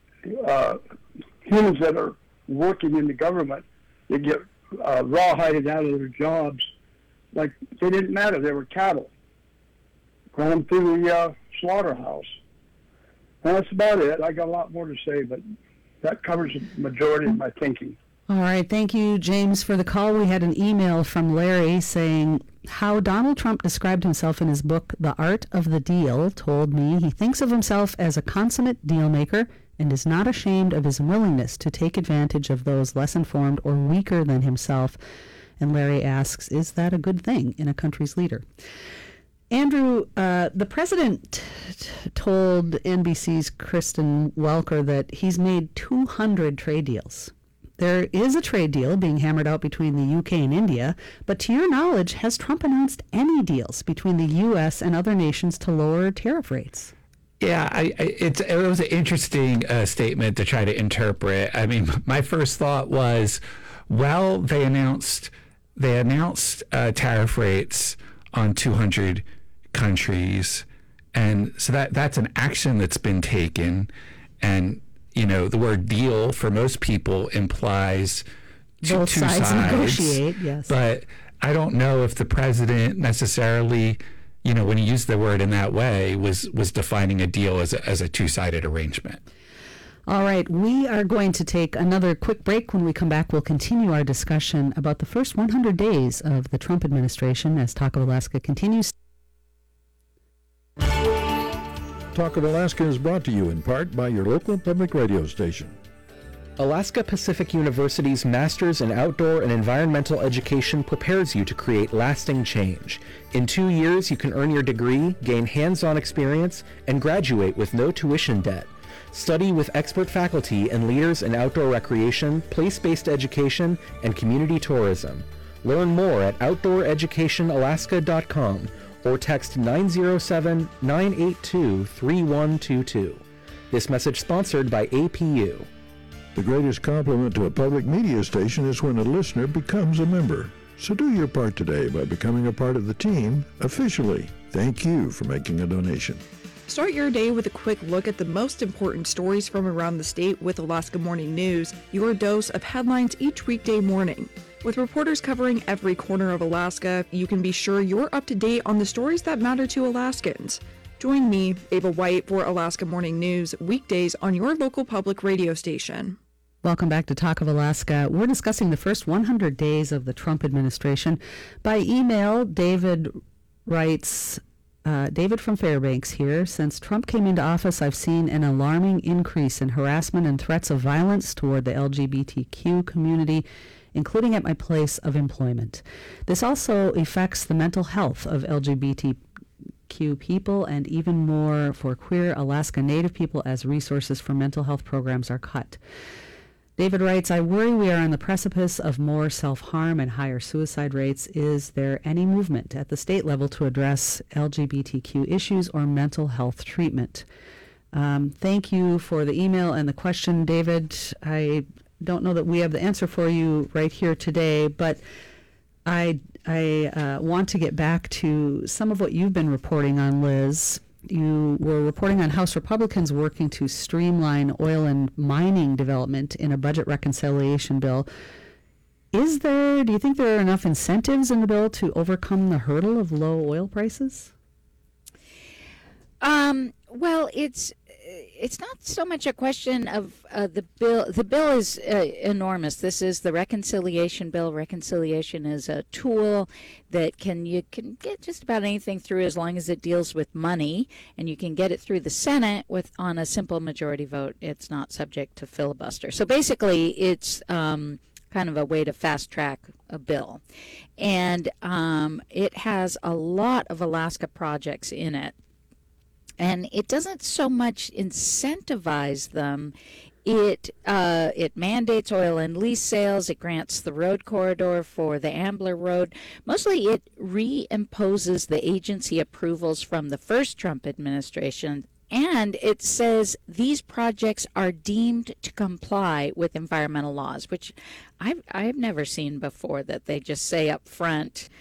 that are working in the government. They get rawhided out of their jobs like they didn't matter. They were cattle. Run them through the slaughterhouse. And that's about it. I got a lot more to say, but that covers the majority of my thinking. All right. Thank you, James, for the call. We had an email from Larry saying how Donald Trump described himself in his book, The Art of the Deal, told me he thinks of himself as a consummate deal maker and is not ashamed of his willingness to take advantage of those less informed or weaker than himself. And Larry asks, is that a good thing in a country's leader? Andrew, the president told NBC's Kristen Welker that he's made 200 trade deals. There is a trade deal being hammered out between the UK and India, but to your knowledge, has Trump announced any deals between the U.S. and other nations to lower tariff rates? Yeah, it was an interesting statement to try to interpret. I mean, my first thought was, well, they announced tariff rates on 200 countries, and so that's an action that's been taken, and the word deal for most people implies two sides negotiate, yes. But I don't know if the president necessarily, when he used the word in that way, was defining a deal as a two-sided arrangement. All right, we are going to take another quick break. When we come back, we'll continue our discussion about the first 100 days of the Trump administration as Talk of Alaska continues. Talk of Alaska is brought to you in part by your local public radio station. Alaska Pacific University's Masters in Outdoor and Environmental Education prepares you to create lasting change. In 2 years, you can earn your degree, gain hands-on experience, and graduate with no tuition debt. Study with expert faculty and leaders in outdoor recreation, place-based education, and community tourism. Learn more at OutdoorEducationAlaska.com or text 907-982-3122. This message sponsored by APU. The greatest compliment to a public media station is when a listener becomes a member. So do your part today by becoming a part of the team officially. Thank you for making a donation. Start your day with a quick look at the most important stories from around the state with Alaska Morning News, your dose of headlines each weekday morning. With reporters covering every corner of Alaska, you can be sure you're up to date on the stories that matter to Alaskans. Join me, Ava White, for Alaska Morning News, weekdays on your local public radio station. Welcome back to Talk of Alaska. We're discussing the first 100 days of the Trump administration. By email, David writes, David from Fairbanks here. Since Trump came into office, I've seen an alarming increase in harassment and threats of violence toward the LGBTQ community, including at my place of employment. This also affects the mental health of LGBTQ people, and even more for queer Alaska Native people, as resources for mental health programs are cut. David writes, I worry we are on the precipice of more self-harm and higher suicide rates. Is there any movement at the state level to address LGBTQ issues or mental health treatment? Thank you for the email and the question, David. I don't know that we have the answer for you right here today, but I want to get back to some of what you've been reporting on, Liz. You were reporting on House Republicans working to streamline oil and mining development in a budget reconciliation bill. Do you think there are enough incentives in the bill to overcome the hurdle of low oil prices? Well, it's not so much a question of the bill. The bill is enormous. This is the reconciliation bill. Reconciliation is a tool that you can get just about anything through as long as it deals with money, and you can get it through the Senate on a simple majority vote. It's not subject to filibuster. So basically, it's kind of a way to fast track a bill, and it has a lot of Alaska projects in it. And it doesn't so much incentivize them. It mandates oil and lease sales. It grants the road corridor for the Ambler Road. Mostly it reimposes the agency approvals from the first Trump administration. And it says these projects are deemed to comply with environmental laws, which I've never seen before, that they just say up front,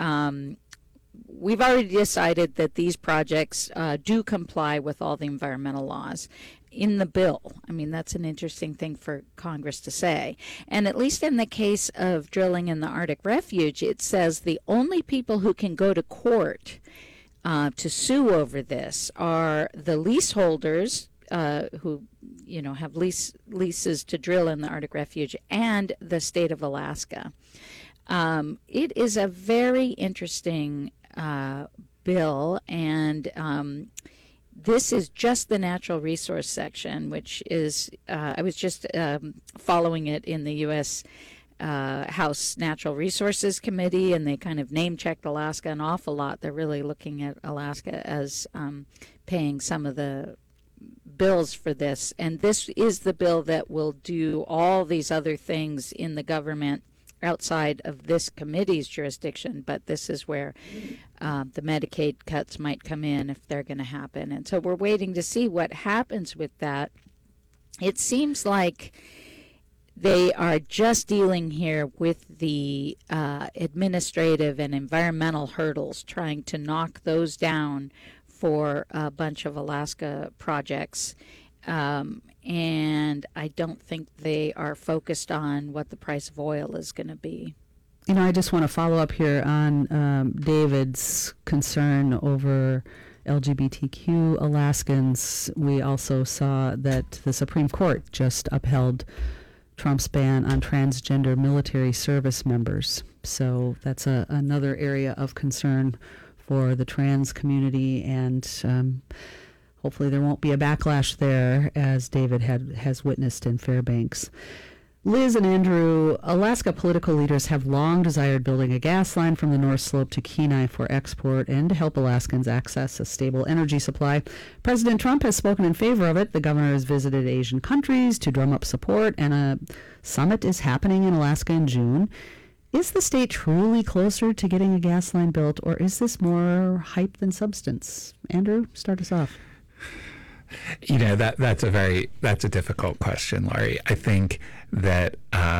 we've already decided that these projects do comply with all the environmental laws in the bill. I mean, that's an interesting thing for Congress to say. And at least in the case of drilling in the Arctic Refuge, it says the only people who can go to court to sue over this are the leaseholders who have leases to drill in the Arctic Refuge, and the state of Alaska. It is a very interesting bill, and this is just the natural resource section, which is, I was just following it in the U.S. House Natural Resources Committee, and they kind of name-checked Alaska an awful lot. They're really looking at Alaska as paying some of the bills for this, and this is the bill that will do all these other things in the government outside of this committee's jurisdiction, but this is where the Medicaid cuts might come in if they're going to happen. And so we're waiting to see what happens with that. It seems like they are just dealing here with the administrative and environmental hurdles, trying to knock those down for a bunch of Alaska projects. And I don't think they are focused on what the price of oil is going to be. I just want to follow up here on David's concern over LGBTQ Alaskans. We also saw that the Supreme Court just upheld Trump's ban on transgender military service members. So that's another area of concern for the trans community, and hopefully there won't be a backlash there, as David has witnessed in Fairbanks. Liz and Andrew, Alaska political leaders have long desired building a gas line from the North Slope to Kenai for export and to help Alaskans access a stable energy supply. President Trump has spoken in favor of it. The governor has visited Asian countries to drum up support, and a summit is happening in Alaska in June. Is the state truly closer to getting a gas line built, or is this more hype than substance? Andrew, start us off. That's a difficult question, Laurie. I think that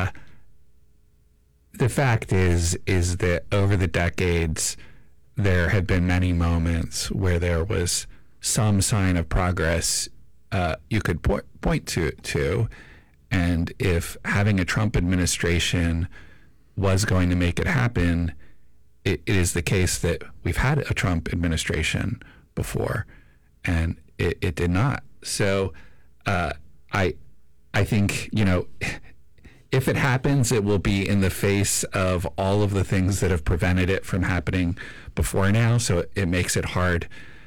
the fact is that over the decades there have been many moments where there was some sign of progress you could point to, and if having a Trump administration was going to make it happen, it is the case that we've had a Trump administration before. and it did not. So I think, if it happens, it will be in the face of all of the things that have prevented it from happening before now. So it makes it hard.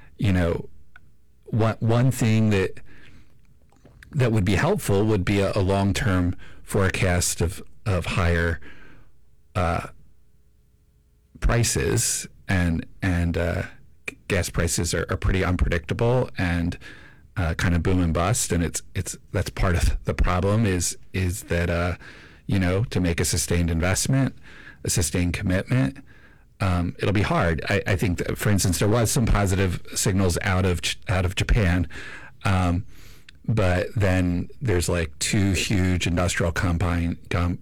One thing that would be helpful would be a long-term forecast of higher prices, and gas prices are pretty unpredictable and kind of boom and bust, and that's part of the problem is that to make a sustained investment, a sustained commitment, it'll be hard. I think that, for instance, there was some positive signals out of Japan, but then there's like 2 huge industrial combines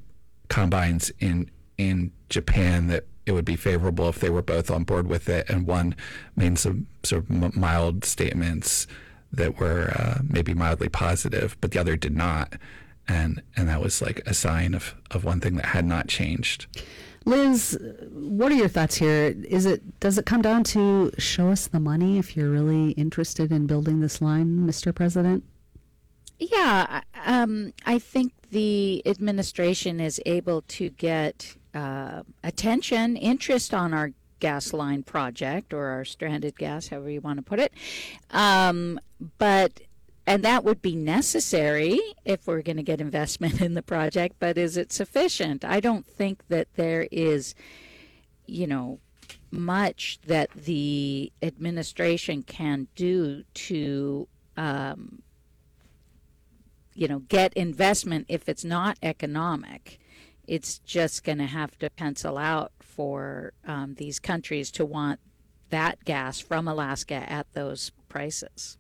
in Japan that it would be favorable if they were both on board with it, and one made some sort of mild statements that were maybe mildly positive, but the other did not, and that was like a sign of one thing that had not changed. Liz, what are your thoughts here? Does it come down to show us the money if you're really interested in building this line, Mr. President? Yeah, I think the administration is able to get attention, interest on our gas line project, or our stranded gas, however you want to put it. And that would be necessary if we're going to get investment in the project, but is it sufficient? I don't think that there is, much that the administration can do to, get investment if it's not economic. It's just going to have to pencil out for these countries to want that gas from Alaska at those prices.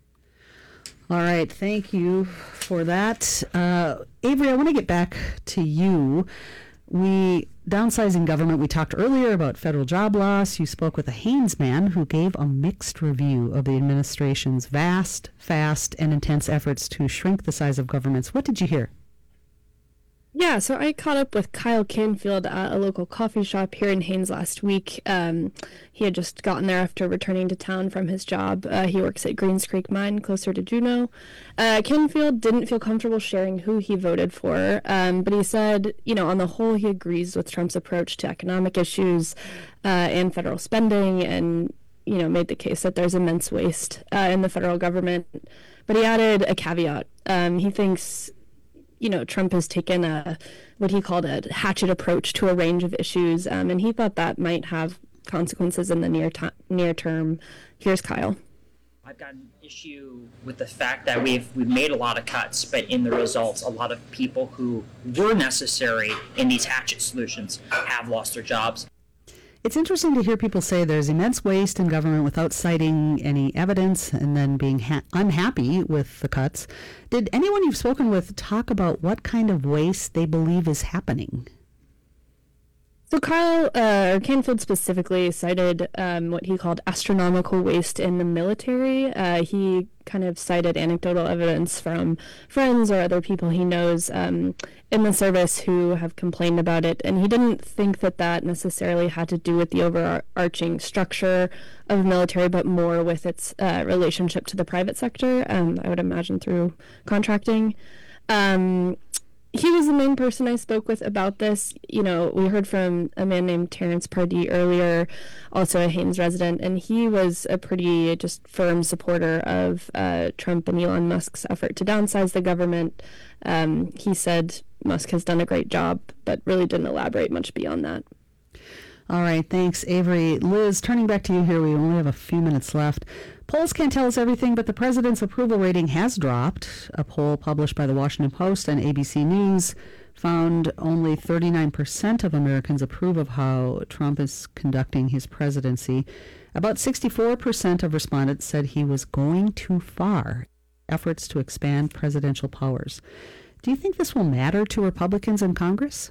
All right, thank you for that. Avery, I want to get back to you. Downsizing government, we talked earlier about federal job loss. You spoke with a Hanes man who gave a mixed review of the administration's vast, fast, and intense efforts to shrink the size of governments. What did you hear? Yeah, so I caught up with Kyle Canfield at a local coffee shop here in Haines last week. He had just gotten there after returning to town from his job. He works at Greens Creek Mine, closer to Juneau. Canfield didn't feel comfortable sharing who he voted for, but he said, on the whole, he agrees with Trump's approach to economic issues and federal spending, and, made the case that there's immense waste in the federal government. But he added a caveat. He thinks Trump has taken what he called a hatchet approach to a range of issues, and he thought that might have consequences in the near term. Here's Kyle. I've got an issue with the fact that we've made a lot of cuts, but in the results, a lot of people who were necessary in these hatchet solutions have lost their jobs. It's interesting to hear people say there's immense waste in government without citing any evidence and then being unhappy with the cuts. Did anyone you've spoken with talk about what kind of waste they believe is happening? So Kyle Canfield specifically cited what he called astronomical waste in the military. He kind of cited anecdotal evidence from friends or other people he knows in the service who have complained about it, and he didn't think that necessarily had to do with the overarching structure of the military, but more with its relationship to the private sector, I would imagine through contracting. He was the main person I spoke with about this. We heard from a man named Terrence Pardee earlier, also a Haines resident, and he was a pretty just firm supporter of Trump and Elon Musk's effort to downsize the government. He said Musk has done a great job, but really didn't elaborate much beyond that. All right, thanks, Avery. Liz, turning back to you here, we only have a few minutes left. Polls can't tell us everything, but the president's approval rating has dropped. A poll published by the Washington Post and ABC News found only 39% of Americans approve of how Trump is conducting his presidency. About 64% of respondents said he was going too far. Efforts to expand presidential powers. Do you think this will matter to Republicans in Congress?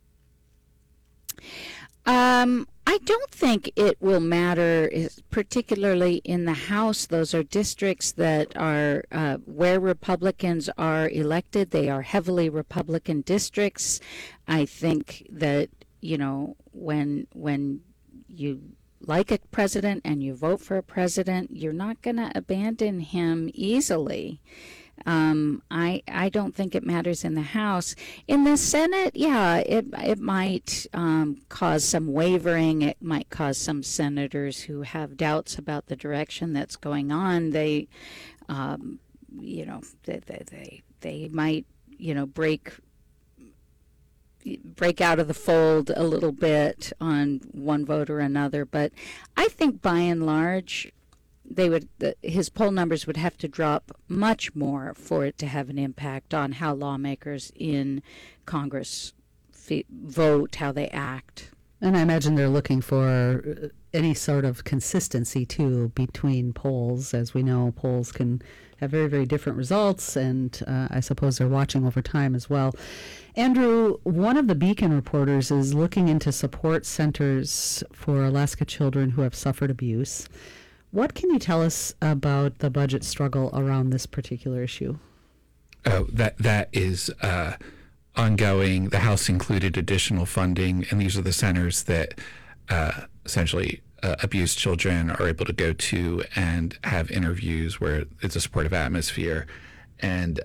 I don't think it will matter, particularly in the House. Those are districts that are where Republicans are elected. They are heavily Republican districts. I think that, when you like a president and you vote for a president, you're not going to abandon him easily. I don't think it matters in the House. In the Senate, yeah, it might cause some wavering. It might cause some senators who have doubts about the direction that's going on. They, they might, break out of the fold a little bit on one vote or another. But I think by and large, his poll numbers would have to drop much more for it to have an impact on how lawmakers in Congress vote, how they act. And I imagine they're looking for any sort of consistency, too, between polls. As we know, polls can have very, very different results, and I suppose they're watching over time as well. Andrew, one of the Beacon reporters is looking into support centers for Alaska children who have suffered abuse. What can you tell us about the budget struggle around this particular issue? Oh, that is ongoing. The House included additional funding, and these are the centers that essentially abused children are able to go to and have interviews where it's a supportive atmosphere. And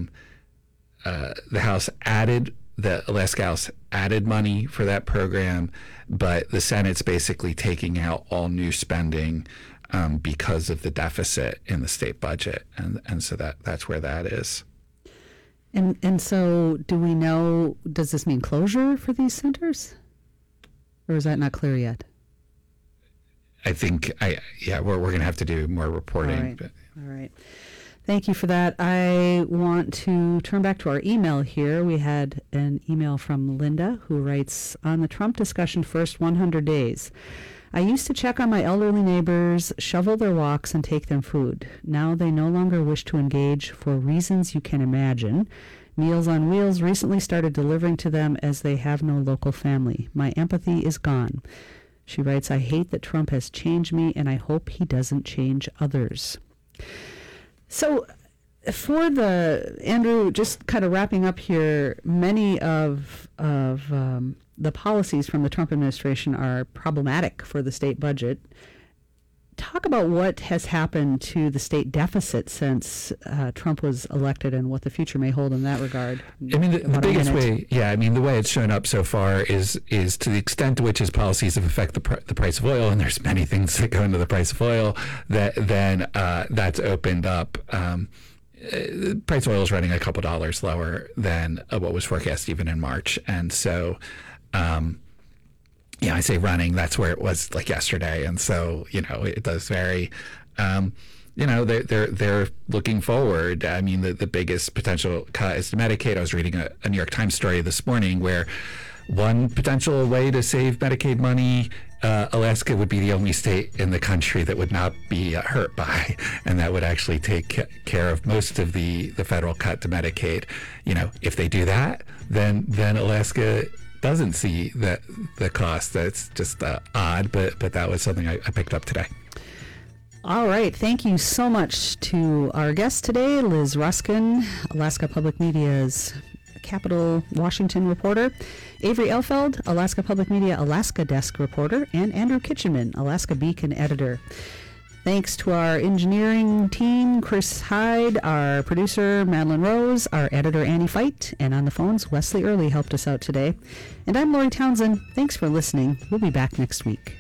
the Alaska House added money for that program, but the Senate's basically taking out all new spending because of the deficit in the state budget. And so that's where that is. And so do we know, does this mean closure for these centers? Or is that not clear yet? I think, we're going to have to do more reporting. All right. Thank you for that. I want to turn back to our email here. We had an email from Linda who writes, on the Trump discussion first 100 days, I used to check on my elderly neighbors, shovel their walks, and take them food. Now they no longer wish to engage for reasons you can imagine. Meals on Wheels recently started delivering to them as they have no local family. My empathy is gone. She writes, I hate that Trump has changed me, and I hope he doesn't change others. So Andrew, just kind of wrapping up here, many of the policies from the Trump administration are problematic for the state budget. Talk about what has happened to the state deficit since Trump was elected and what the future may hold in that regard. I mean, the biggest way, the way it's shown up so far is to the extent to which his policies have affected the price of oil, and there's many things that go into the price of oil, that's opened up. The price of oil is running a couple dollars lower than what was forecast even in March. And so, I say running, that's where it was like yesterday. And so, it does vary. They're looking forward. I mean, the biggest potential cut is to Medicaid. I was reading a New York Times story this morning where one potential way to save Medicaid money, Alaska would be the only state in the country that would not be hurt by, and that would actually take care of most of the federal cut to Medicaid. If they do that, then Alaska doesn't see the cost. That's just odd, but that was something I picked up today. All right. Thank you so much to our guest today, Liz Ruskin, Alaska Public Media's Capital Washington reporter, Avery Elfeld, Alaska Public Media Alaska Desk reporter, and Andrew Kitchenman, Alaska Beacon editor. Thanks to our engineering team, Chris Hyde, our producer, Madeline Rose, our editor, Annie Feit, and on the phones, Wesley Early helped us out today. And I'm Lori Townsend. Thanks for listening. We'll be back next week.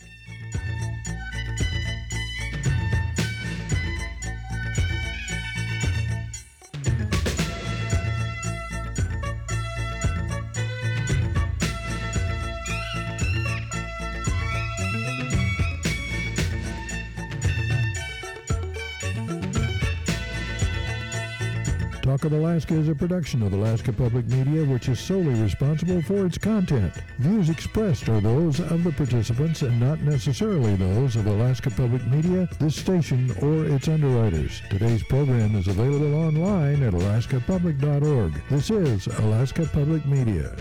Talk of Alaska is a production of Alaska Public Media, which is solely responsible for its content. Views expressed are those of the participants and not necessarily those of Alaska Public Media, this station, or its underwriters. Today's program is available online at alaskapublic.org. This is Alaska Public Media.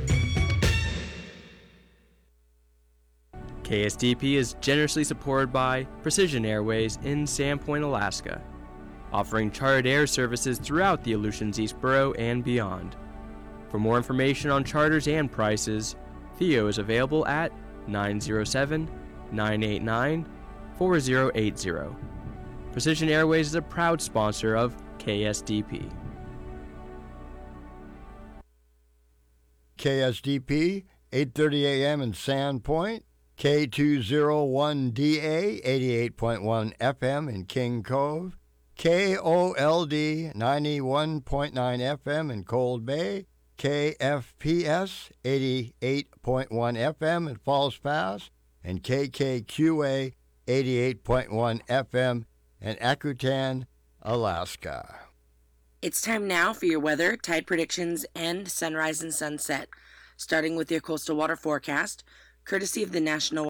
KSTP is generously supported by Precision Airways in Sandpoint, Alaska, offering chartered air services throughout the Aleutians East Borough and beyond. For more information on charters and prices, Theo is available at 907 888-989-4080. Precision Airways is a proud sponsor of KSDP. KSDP, 8:30 a.m. in Sandpoint, K201DA, 88.1 FM in King Cove, KOLD, 91.9 FM in Cold Bay, KFPS, 88.1 FM in Falls Pass, and KKQA, 88.1 FM in Akutan, Alaska. It's time now for your weather, tide predictions, and sunrise and sunset, starting with your coastal water forecast, courtesy of the National